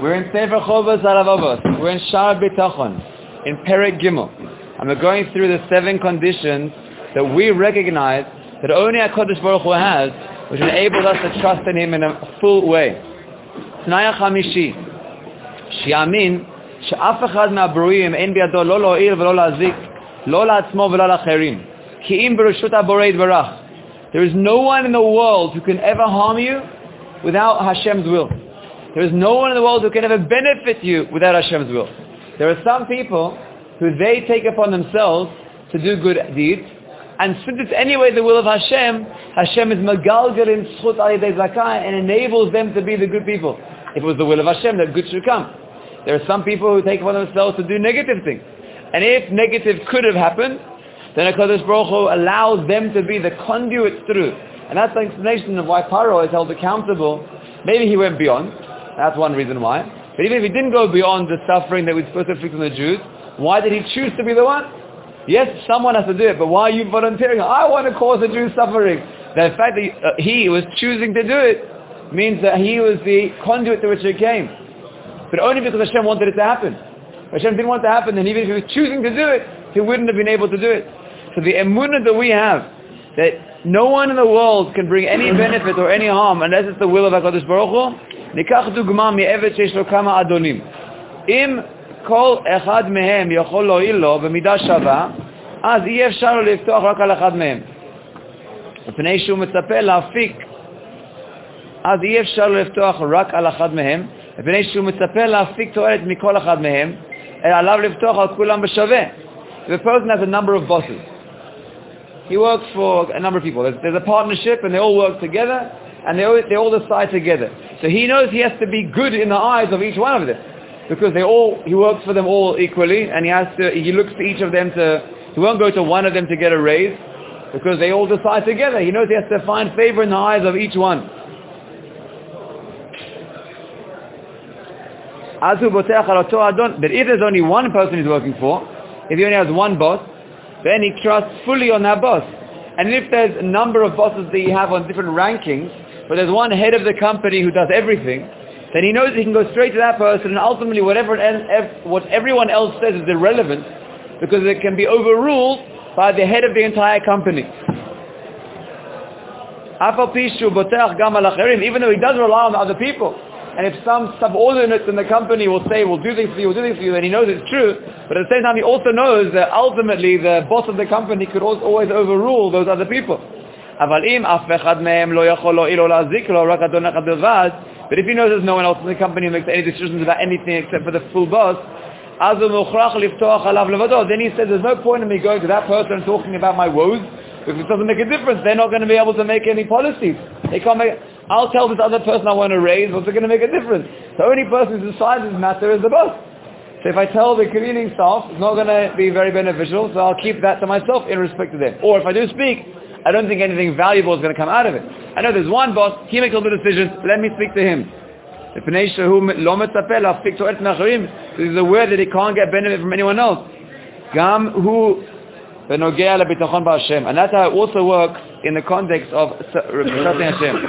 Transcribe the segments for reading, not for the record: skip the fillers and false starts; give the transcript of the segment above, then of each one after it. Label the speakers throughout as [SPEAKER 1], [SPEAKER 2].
[SPEAKER 1] We're in Sefer Chovos Halavavos. We're in Shar Bitachon, in Perek Gimel. And we're going through the 7 conditions that we recognize that only HaKadosh Baruch Hu has, which enables us to trust in Him in a full way. T'nai HaChamishi, שיאמין שאף אחד מהברואים אין בידו לא להועיל ולא להזיק, לא לעצמו ולא לאחרים. כי אם ברשות הבורא יתברך. There is no one in the world who can ever harm you without Hashem's will. There is no one in the world who can ever benefit you without Hashem's will. There are some people who they take upon themselves to do good deeds, and since it's anyway the will of Hashem, Hashem is magalgal in zchut al yedei zakah and enables them to be the good people. If it was the will of Hashem, that good should come. There are some people who take upon themselves to do negative things. And if negative could have happened, then HaKadosh Baruch Hu allows them to be the conduit through. And that's the explanation of why Paro is held accountable. Maybe he went beyond. That's one reason why. But even if he didn't go beyond the suffering that we're supposed to inflict on the Jews, why did he choose to be the one? Yes, someone has to do it, but why are you volunteering? I want to cause the Jews suffering. The fact that he was choosing to do it means that he was the conduit through which it came. But only because Hashem wanted it to happen. If Hashem didn't want it to happen, then even if he was choosing to do it, he wouldn't have been able to do it. So the emunah that we have, that no one in the world can bring any benefit or any harm unless it's the will of HaKadosh Baruch Hu. ניקח דוגמה מעבד שיש לו כמה אדונים. אם כל אחד מהם יכול להועיל לו במידה שווה, אז אי אפשר לו לפתוח רק על אחד מהם. מפני שהוא מצפה להפיק, אז אי אפשר לו לפתוח רק על אחד מהם, מפני שהוא מצפה להפיק תועלת מכל אחד מהם, אלא עליו לפתוח על כולם בשווה. The person has a number of bosses. He works for a number of people. There's a partnership and they all work together and they all decide together. So he knows he has to be good in the eyes of each one of them because he works for them all equally and he looks to each of them he won't go to one of them to get a raise because they all decide together. He knows he has to find favor in the eyes of each one. But if there's only one person he's working for, if he only has one boss, then he trusts fully on that boss. And if there's a number of bosses that you have on different rankings, but there's one head of the company who does everything, then he knows he can go straight to that person and ultimately what everyone else says is irrelevant because it can be overruled by the head of the entire company. Even though he does rely on other people, and if some subordinates in the company will say, we'll do things for you, then he knows it's true. But at the same time, he also knows that ultimately the boss of the company could always overrule those other people. But if he knows there's no one else in the company who makes any decisions about anything except for the full boss, then he says, there's no point in me going to that person and talking about my woes, because it doesn't make a difference. They're not going to be able to make any policies. I'll tell this other person I want to raise, what's it going to make a difference? The only person who decides this matter is the boss. So if I tell the cleaning staff, it's not going to be very beneficial, so I'll keep that to myself in respect to them. Or if I do speak, I don't think anything valuable is going to come out of it. I know there's one boss, he makes all the decisions, let me speak to him. He's aware that he can't get benefit from anyone else. And that's how it also works in the context of trusting Hashem.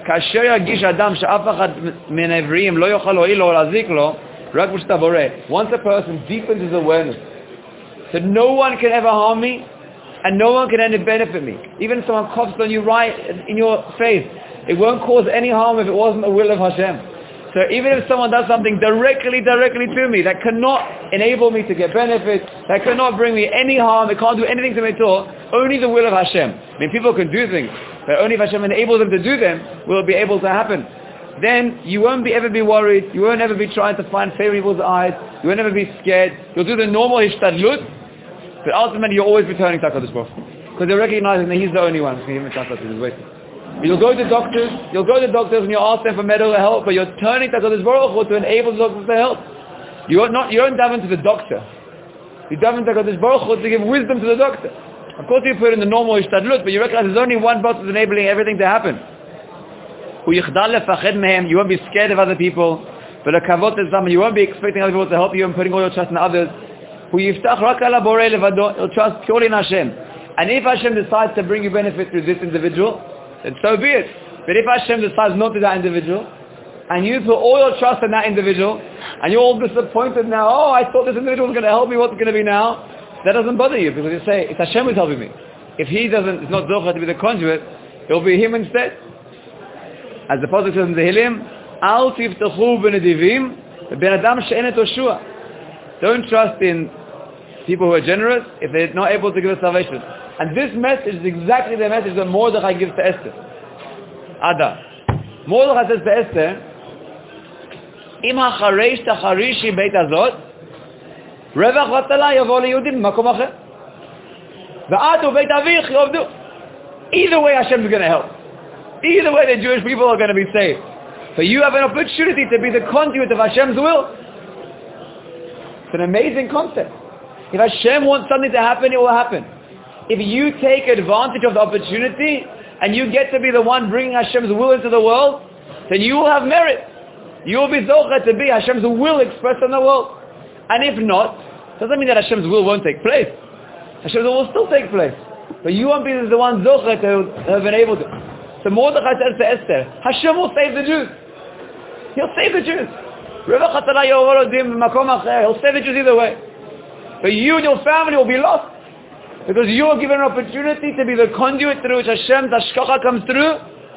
[SPEAKER 1] Once a person deepens his awareness that no one can ever harm me and no one can ever benefit me, even if someone coughs on you right in your face, it won't cause any harm if it wasn't the will of Hashem. So even if someone does something directly to me that cannot enable me to get benefits, that cannot bring me any harm, it can't do anything to me at all, only the will of Hashem. I mean, people can do things, but only if Hashem enables them to do them will it be able to happen. Then you won't ever be worried, you won't ever be trying to find favor in people's eyes, you won't ever be scared, you'll do the normal hishtadlut, but ultimately you'll always be turning to HaKadosh Baruch Hu, because you're recognizing that He's the only one who can give me chance to waiting. You'll go to doctors and you'll ask them for medical help, but you're turning to HaKadosh Baruch Hu to enable the doctors to help. You don't daven to the doctor. You daven to HaKadosh Baruch Hu to give wisdom to the doctor. Of course you put in the normal hishtadlut, but you recognize there's only one boss who's enabling everything to happen. You won't be scared of other people. You won't be expecting other people to help you and putting all your trust in others. You'll trust purely in Hashem. And if Hashem decides to bring you benefit through this individual, then so be it. But if Hashem decides not to that individual, and you put all your trust in that individual, and you're all disappointed now, oh, I thought this individual was going to help me, what's it going to be now? That doesn't bother you, because you say, it's Hashem who's helping me. If he doesn't, it's not Zochar to be the conduit, it'll be him instead. As the Pasuk says in the Tehillim, Al tiftachu b'nedivim, ben adam she'en et Yoshua. Don't trust in people who are generous if they're not able to give us salvation. And this message is exactly the message that Mordechai gives to Esther. Ada. Mordechai says to Esther, Im ha'chareish tacharishi beit hazot, revach vatala yavo liyudim makom acher. V'at u'beit avich yovdu. Either way Hashem is going to help. Either way the Jewish people are going to be saved. So you have an opportunity to be the conduit of Hashem's will. It's an amazing concept. If Hashem wants something to happen, it will happen. If you take advantage of the opportunity and you get to be the one bringing Hashem's will into the world, then you will have merit. You will be zocheh to be Hashem's will expressed in the world. And if not, doesn't mean that Hashem's will won't take place. Hashem's will still take place. But you won't be the one zocheh to have been able to. So Mordechai says to Esther, Hashem will save the Jews. He'll save the Jews. He'll save the Jews either way. But you and your family will be lost. Because you are given an opportunity to be the conduit through which Hashem's hashkacha comes through.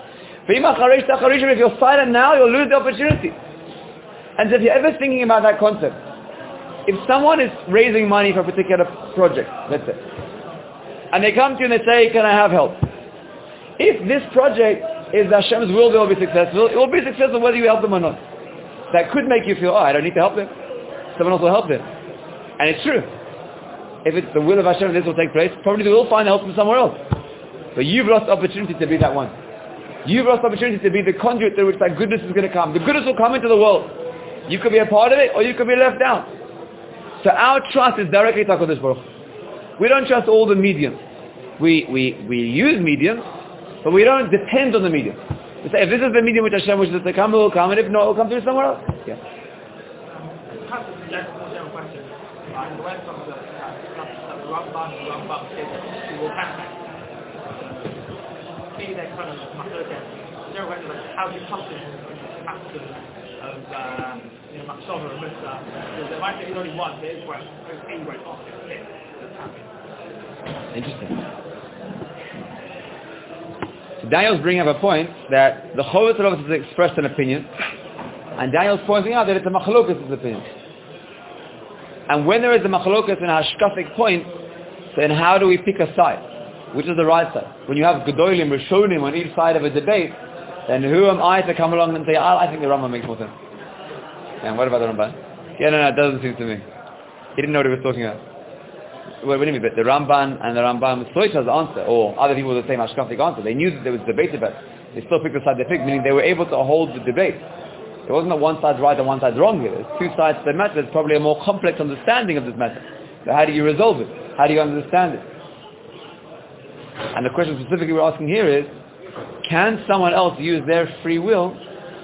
[SPEAKER 1] If you're silent now, you'll lose the opportunity. And if you're ever thinking about that concept, if someone is raising money for a particular project, let's say, and they come to you and they say, can I have help? If this project is Hashem's will, they will be successful. It will be successful whether you help them or not. That could make you feel, oh, I don't need to help them. Someone else will help them. And it's true. If it's the will of Hashem, this will take place, probably they will find help from somewhere else. But you've lost the opportunity to be that one. You've lost the opportunity to be the conduit through which that goodness is going to come. The goodness will come into the world. You could be a part of it, or you could be left out. So our trust is directly to HaKadosh Baruch Hu. We don't trust all the mediums. We use mediums, but we don't depend on the medium. We say, if this is the medium which Hashem wishes to come, it will come, and if not, it will come through somewhere else. Yeah.
[SPEAKER 2] How do you come to the pattern of Machshava and Mitzvah? There might be only one, there is one. Anyway,
[SPEAKER 1] interesting. So Daniel's bringing up a point that the Chovos HaLevavos has expressed an opinion, and Daniel's pointing out that it's a machlokas' opinion. And when there is a machlokas in a hashkafic point, then how do we pick a side? Which is the right side? When you have Gedolim, Rishonim on each side of a debate, then who am I to come along and say, I think the Rambam makes more sense. And what about the Ramban? Yeah, no, it doesn't seem to me. He didn't know what he was talking about. What do you mean? But the Ramban and the Rambam Soicha's answer, or other people with the same hashkafic answer, they knew that there was debate about it. They still picked the side they picked, meaning they were able to hold the debate. It wasn't that one side's right and one side's wrong here. There's two sides to the matter. There's probably a more complex understanding of this matter. So how do you resolve it? How do you understand it? And the question specifically we're asking here is, can someone else use their free will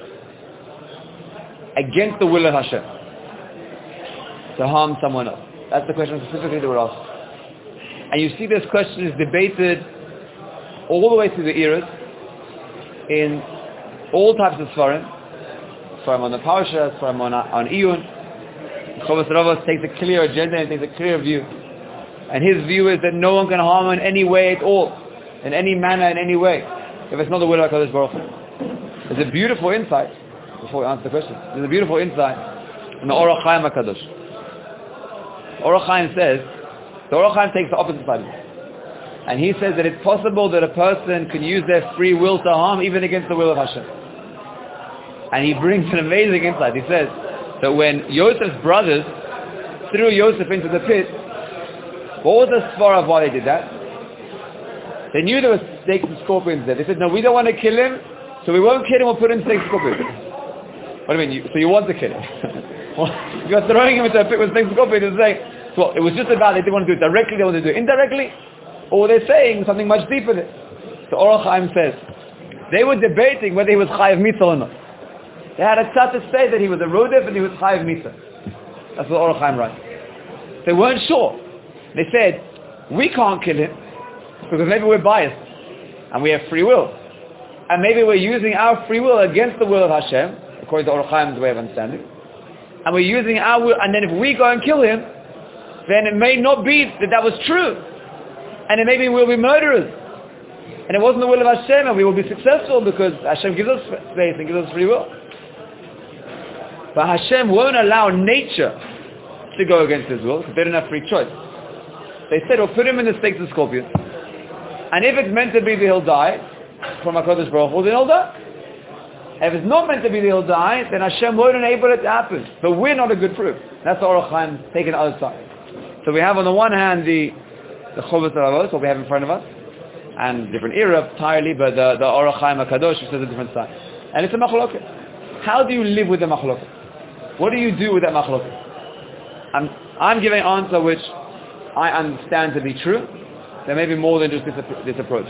[SPEAKER 1] against the will of Hashem to harm someone else? That's the question specifically that we're asking. And you see this question is debated all the way through the eras in all types of Sfarim on the Parsha, Sfarim on Iyun. Chovos HaLevavos takes a clear agenda and takes a clear view. And his view is that no one can harm in any way at all, in any manner, in any way, if it's not the will of HaKadosh Baruch Hu. There's a beautiful insight, before we answer the question, there's a beautiful insight in the Orach Chaim HaKadosh. Orach Chaim says, the Orach Chaim takes the opposite side of it. And he says that it's possible that a person can use their free will to harm even against the will of Hashem. And he brings an amazing insight. He says that when Yosef's brothers threw Yosef into the pit, what was the svara of why they did that? They knew there were snakes and scorpions there. They said, no, we don't want to kill him, so we won't kill him, we'll put in snakes and scorpions. What do you mean? So you want to kill him? You're throwing him into a pit with snakes and scorpions and saying, so it was just about they didn't want to do it directly, they wanted to do it indirectly? Or were they saying something much deeper than it? So Orach Chaim says, they were debating whether he was chayav mitzvah or not. They had a tzad to say that he was a rodef and he was chayav mitzvah. That's what Orach Chaim writes. They weren't sure. They said, we can't kill him because maybe we're biased and we have free will. And maybe we're using our free will against the will of Hashem. according to Or Chaim's way of understanding. And we're using our will, and then if we go and kill him, then it may not be that was true. And it maybe we'll be murderers. And it wasn't the will of Hashem, and we will be successful because Hashem gives us space and gives us free will. But Hashem won't allow nature to go against his will, because they don't have free choice. They said, we'll put him in the state of scorpion. And if it's meant to be that he'll die, from HaKadosh Baruch Hu, then he'll die. If it's not meant to be that he'll die, then Hashem won't enable it to happen. But we're not a good proof. That's the Or Chaim taking the other side. So we have on the one hand the Chovos HaLevavos, what we have in front of us, and different era entirely, but the Or Chaim HaKadosh, which says a different side. And it's a machloket. How do you live with the machloket? What do you do with that machloket? I'm giving an answer which I understand to be true. There may be more than just this approach.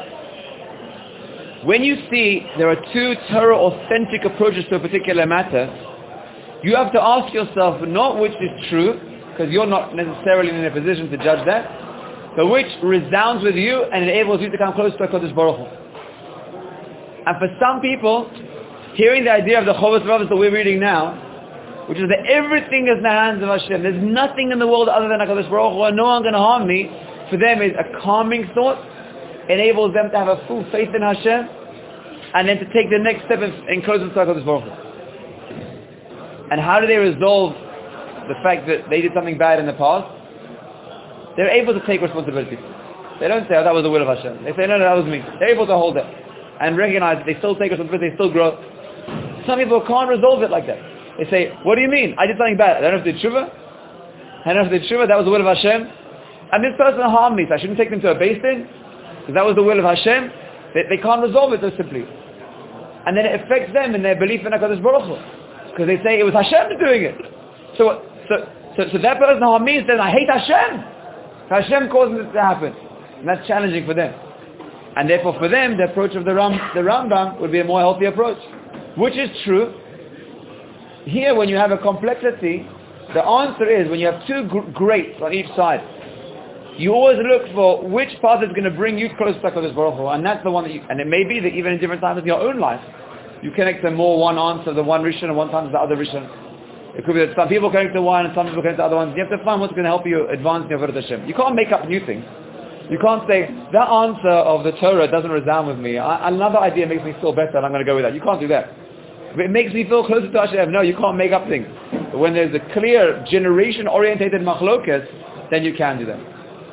[SPEAKER 1] When you see there are two Torah authentic approaches to a particular matter, you have to ask yourself not which is true, because you're not necessarily in a position to judge that, but which resounds with you and enables you to come close to HaKadosh Baruch Hu. And for some people, hearing the idea of the Chovos HaLevavos that we're reading now, which is that everything is in the hands of Hashem, there's nothing in the world other than HaKadosh Baruch Hu, and no one can harm me, for them is a calming thought, enables them to have a full faith in Hashem, and then to take the next step in closing to HaKadosh Baruch Hu. And how do they resolve the fact that they did something bad in the past? They're able to take responsibility. They don't say, oh, that was the will of Hashem. They say, no, that was me. They're able to hold it and recognize that they still take responsibility, they still grow. Some people can't resolve it like that. They say, what do you mean? I did something bad. I don't know if they did tshuva. I don't know if they did tshuva. That was the will of Hashem. And this person harmed me, so I shouldn't take them to a beis din, because that was the will of Hashem. They can't resolve it so simply. And then it affects them in their belief in HaKadosh Baruch Hu, because they say it was Hashem doing it. So that person harmed me and says, I hate Hashem. Hashem caused this to happen. And that's challenging for them. And therefore for them, the approach of the Rambam would be a more healthy approach. Which is true. Here, when you have a complexity, the answer is, when you have two greats on each side, you always look for which path is going to bring you close to HaKadosh Baruch Hu, and that's the one that and it may be that even in different times of your own life, you connect to more one answer, the one Rishon, and one time the other Rishon. It could be that some people connect to one and some people connect to other ones. You have to find what's going to help you advance in your Avodat Hashem. You can't make up new things. You can't say, that answer of the Torah doesn't resound with me. Another idea makes me feel better and I'm going to go with that. You can't do that. If it makes me feel closer to Hashem, no, you can't make up things. But when there's a clear generation-orientated machlokas, then you can do that.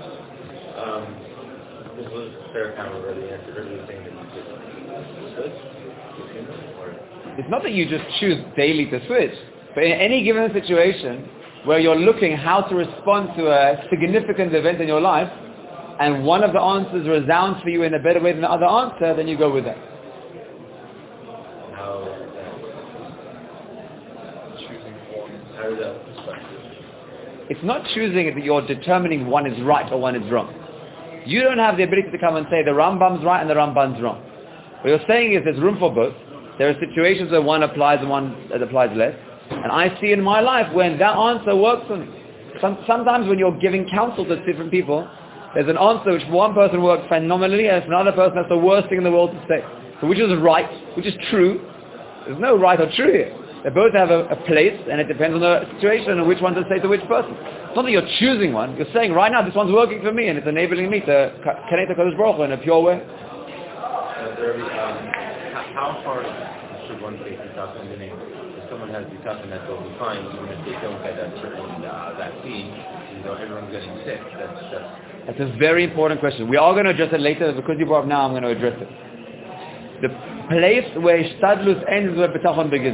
[SPEAKER 3] This was a fair comment already answered. Are you saying that you could switch?
[SPEAKER 1] It's not that you just choose daily to switch, but in any given situation where you're looking how to respond to a significant event in your life, and one of the answers resounds for you in a better way than the other answer, then you go with that.
[SPEAKER 3] How is that perspective?
[SPEAKER 1] It's not choosing it that you're determining one is right or one is wrong. You don't have the ability to come and say the Rambam's right and the Rambam's wrong. What you're saying is there's room for both. There are situations where one applies and one applies less. And I see in my life when that answer works for me. Sometimes when you're giving counsel to different people, there's an answer which for one person works phenomenally, and for another person that's the worst thing in the world to say. So which is right, which is true? There's no right or true here. They both have a place, and it depends on the situation and which one to say to which person. It's not that you're choosing one. You're saying, right now, this one's working for me, and it's enabling me to connect to HaKadosh Baruch Hu in a pure way.
[SPEAKER 3] How far should one take bitachon in name? If someone has bitachon, that's totally fine. Even if they don't get that certain vaccine, everyone's getting sick.
[SPEAKER 1] That's a very important question. We are going to address it later. Because you brought it up now, I'm going to address it. The place where Ishtadlus ends is where bitachon begins.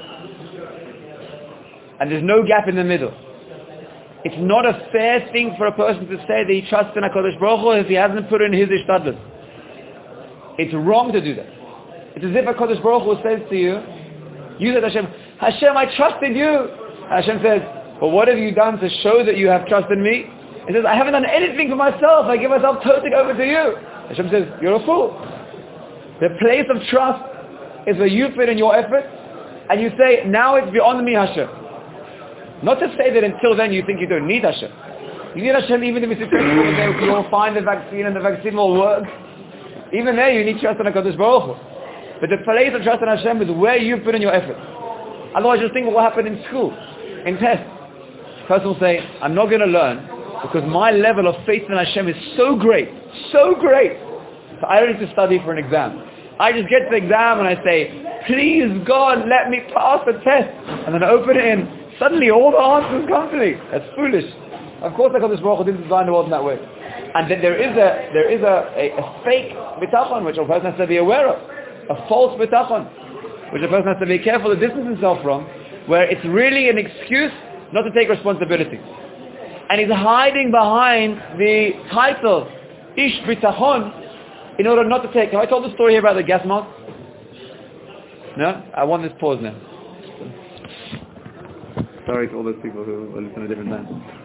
[SPEAKER 1] And there's no gap in the middle. It's not a fair thing for a person to say that he trusts in HaKadosh Baruch Hu if he hasn't put in his Ishtadlus. It's wrong to do that. It's as if HaKadosh Baruch Hu says to you, you said Hashem, Hashem, I trust in you. Hashem says, well, what have you done to show that you have trust in me? He says, I haven't done anything for myself. I give myself totally over to you. Hashem says, you're a fool. The place of trust is where you put in your effort and you say, now it's beyond me, Hashem. Not to say that until then you think you don't need Hashem. You need Hashem even if it's successful, you'll find the vaccine and the vaccine will work. Even there you need trust in HaKadosh Baruch Hu. But the place of trust in Hashem is where you put in your effort. Otherwise you'll think what will happen in school, in tests. The person will say, I'm not going to learn because my level of faith in Hashem is so great, so great. So I don't need to study for an exam. I just get to the exam and I say, please God, let me pass the test. And then I open it in. Suddenly all the answers come to me. That's foolish. Of course HaKadosh Baruch Hu didn't design the world in that way. And then there is a fake bitachon which a person has to be aware of. A false bitachon which a person has to be careful to distance himself from, where it's really an excuse not to take responsibility. And he's hiding behind the title Ish Bitachon in order not to take. Have I told the story here about the gas mask? No? I want this pause now. Sorry to all those people who listen at different times.